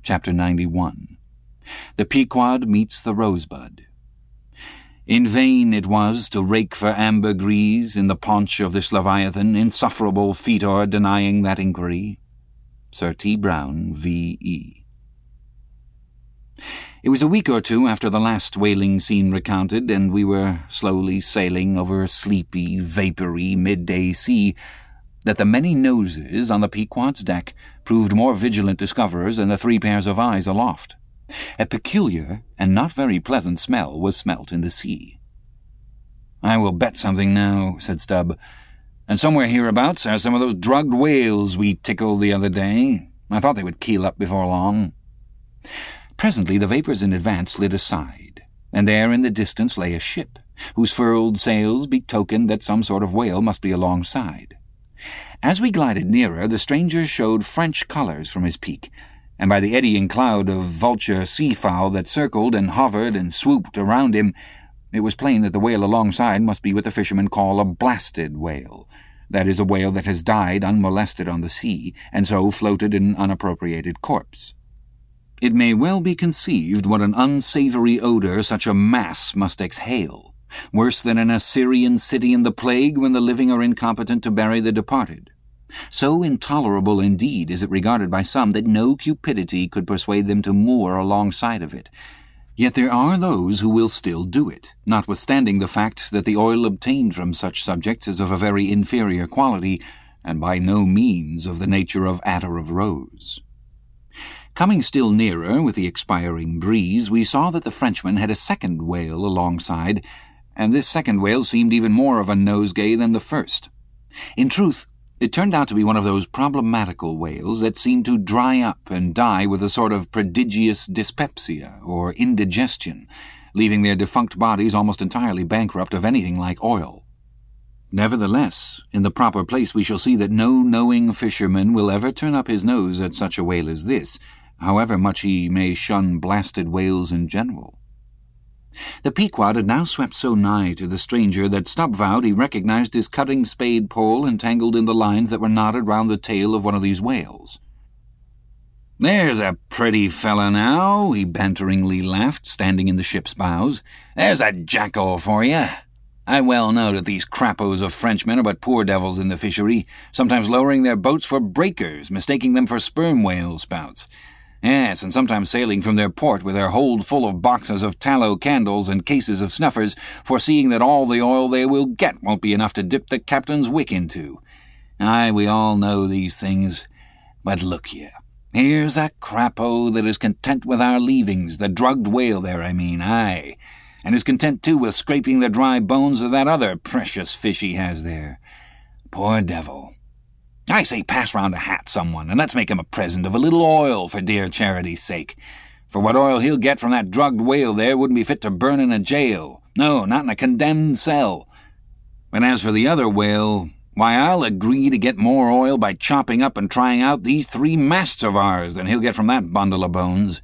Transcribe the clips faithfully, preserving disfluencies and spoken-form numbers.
Chapter ninety-one. The Pequod Meets the Rosebud. In vain it was to rake for ambergris in the paunch of this leviathan, insufferable fetor denying that inquiry. Sir T. Brown, V E It was a week or two after the last whaling scene recounted, and we were slowly sailing over a sleepy, vapoury midday sea, that the many noses on the Pequod's deck proved more vigilant discoverers than the three pairs of eyes aloft. A peculiar and not very pleasant smell was smelt in the sea. "I will bet something now," said Stubb, "and somewhere hereabouts are some of those drugged whales we tickled the other day. I thought they would keel up before long." Presently the vapours in advance slid aside, and there in the distance lay a ship, whose furled sails betokened that some sort of whale must be alongside. As we glided nearer, the stranger showed French colours from his peak, and by the eddying cloud of vulture seafowl that circled and hovered and swooped around him, it was plain that the whale alongside must be what the fishermen call a blasted whale, that is, a whale that has died unmolested on the sea, and so floated an unappropriated corpse. It may well be conceived what an unsavoury odour such a mass must exhale, worse than an Assyrian city in the plague when the living are incompetent to bury the departed. So intolerable indeed is it regarded by some that no cupidity could persuade them to moor alongside of it. Yet there are those who will still do it, notwithstanding the fact that the oil obtained from such subjects is of a very inferior quality, and by no means of the nature of attar of rose. Coming still nearer with the expiring breeze, we saw that the Frenchman had a second whale alongside, and this second whale seemed even more of a nosegay than the first. In truth, it turned out to be one of those problematical whales that seem to dry up and die with a sort of prodigious dyspepsia or indigestion, leaving their defunct bodies almost entirely bankrupt of anything like oil. Nevertheless, in the proper place we shall see that no knowing fisherman will ever turn up his nose at such a whale as this, however much he may shun blasted whales in general. The Pequod had now swept so nigh to the stranger that Stubb vowed he recognized his cutting spade pole entangled in the lines that were knotted round the tail of one of these whales. "There's a pretty fellow now," he banteringly laughed, standing in the ship's bows. "There's a jackal for you. I well know that these crappos of Frenchmen are but poor devils in the fishery, sometimes lowering their boats for breakers, mistaking them for sperm whale spouts. Yes, and sometimes sailing from their port with their hold full of boxes of tallow candles and cases of snuffers, foreseeing that all the oil they will get won't be enough to dip the captain's wick into. Aye, we all know these things. But look ye, here's a crapo that is content with our leavings, the drugged whale there, I mean, aye, and is content too with scraping the dry bones of that other precious fish he has there. Poor devil. I say, pass round a hat, someone, and let's make him a present of a little oil for dear charity's sake. For what oil he'll get from that drugged whale there wouldn't be fit to burn in a jail. No, not in a condemned cell. And as for the other whale, why, I'll agree to get more oil by chopping up and trying out these three masts of ours than he'll get from that bundle of bones.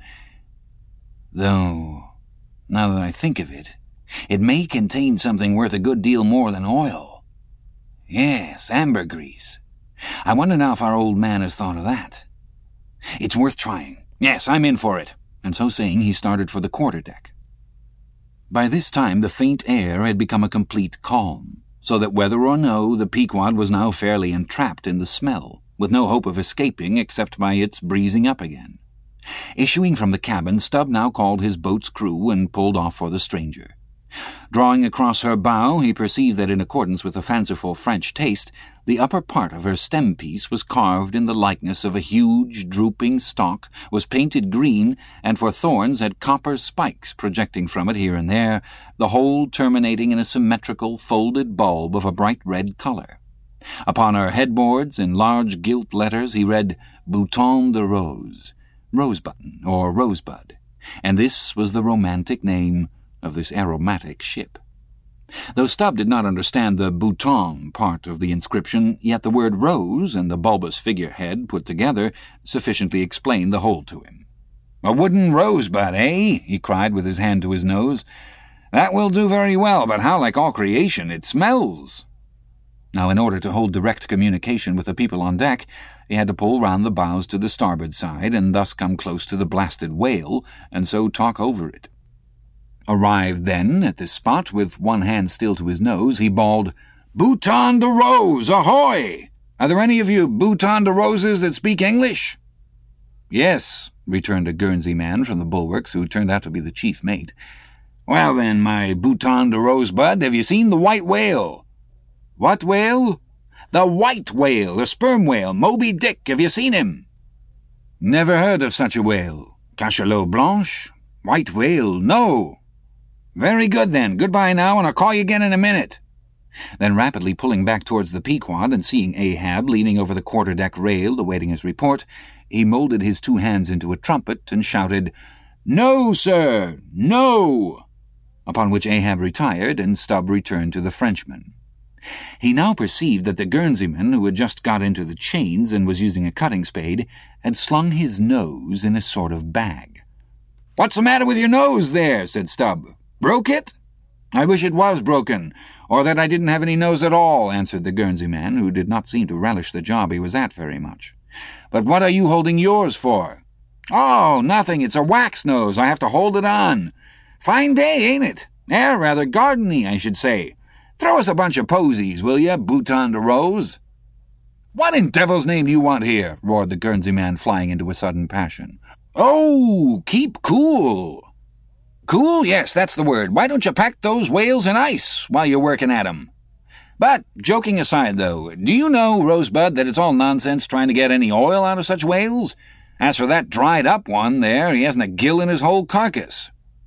Though, now that I think of it, it may contain something worth a good deal more than oil. Yes, ambergris. I wonder now if our old man has thought of that. It's worth trying. Yes, I'm in for it." And so saying, he started for the quarter-deck. By this time the faint air had become a complete calm, so that whether or no, the Pequod was now fairly entrapped in the smell, with no hope of escaping except by its breezing up again. Issuing from the cabin, Stubb now called his boat's crew and pulled off for the stranger. Drawing across her bow, he perceived that in accordance with a fanciful French taste, the upper part of her stem-piece was carved in the likeness of a huge, drooping stalk, was painted green, and for thorns had copper spikes projecting from it here and there, the whole terminating in a symmetrical, folded bulb of a bright red colour. Upon her headboards, in large gilt letters, he read Bouton de Rose, rose-button, or rosebud, and this was the romantic name of this aromatic ship. Though Stubb did not understand the bouton part of the inscription, yet the word rose and the bulbous figurehead put together sufficiently explained the whole to him. "A wooden rosebud, eh?" he cried with his hand to his nose. "That will do very well, but how like all creation it smells!" Now, in order to hold direct communication with the people on deck, He had to pull round the bows to the starboard side, and thus come close to the blasted whale, and so talk over it. Arrived then at this spot, with one hand still to his nose, he bawled, "Bouton de Rose, ahoy! Are there any of you Bouton de Roses that speak English?" "Yes," returned a Guernsey man from the bulwarks, who turned out to be the chief mate. "Well then, my Bouton de Rosebud, have you seen the white whale?" "What whale?" "The white whale, the sperm whale, Moby Dick, have you seen him?" "Never heard of such a whale. Cachalot Blanche? White whale, no." "Very good then, goodbye now, and I'll call you again in a minute." Then rapidly pulling back towards the Pequod and seeing Ahab leaning over the quarter-deck rail awaiting his report, he moulded his two hands into a trumpet and shouted, "No, sir, no!" Upon which Ahab retired and Stubb returned to the Frenchman. He now perceived that the Guernseyman, who had just got into the chains and was using a cutting spade, had slung his nose in a sort of bag. "What's the matter with your nose there?" said Stubb. "Broke it?" "I wish it was broken, or that I didn't have any nose at all," answered the Guernseyman, who did not seem to relish the job he was at very much. "But what are you holding yours for?" "Oh, nothing. It's a wax nose. I have to hold it on. Fine day, ain't it? Eh, rather gardeny, I should say. Throw us a bunch of posies, will you, Bouton de Rose?" "What in devil's name do you want here?" roared the Guernsey man, flying into a sudden passion. "Oh, keep cool." "Cool? Yes, that's the word. Why don't you pack those whales in ice while you're working at 'em? But, joking aside, though, do you know, Rosebud, that it's all nonsense trying to get any oil out of such whales? As for that dried-up one there, he hasn't a gill in his whole carcass."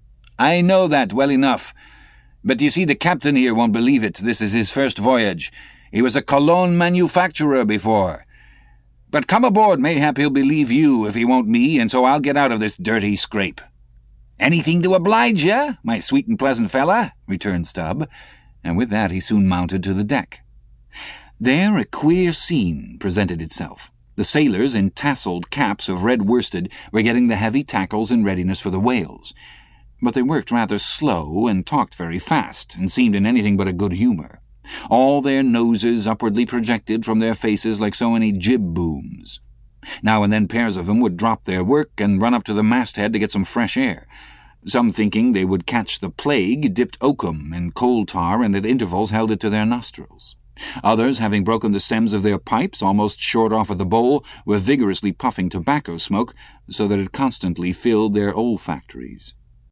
"I know that well enough. But you see, the captain here won't believe it. This is his first voyage. He was a cologne manufacturer before. But come aboard, mayhap he'll believe you if he won't me, and so I'll get out of this dirty scrape." "Anything to oblige you, my sweet and pleasant fella," returned Stubb, and with that he soon mounted to the deck. There a queer scene presented itself. The sailors, in tasselled caps of red worsted, were getting the heavy tackles in readiness for the whales. But they worked rather slow and talked very fast, and seemed in anything but a good humour. All their noses upwardly projected from their faces like so many jib-booms. Now and then pairs of them would drop their work and run up to the masthead to get some fresh air. Some, thinking they would catch the plague, dipped oakum in coal tar and at intervals held it to their nostrils. Others, having broken the stems of their pipes almost short off of the bowl, were vigorously puffing tobacco smoke so that it constantly filled their olfactories.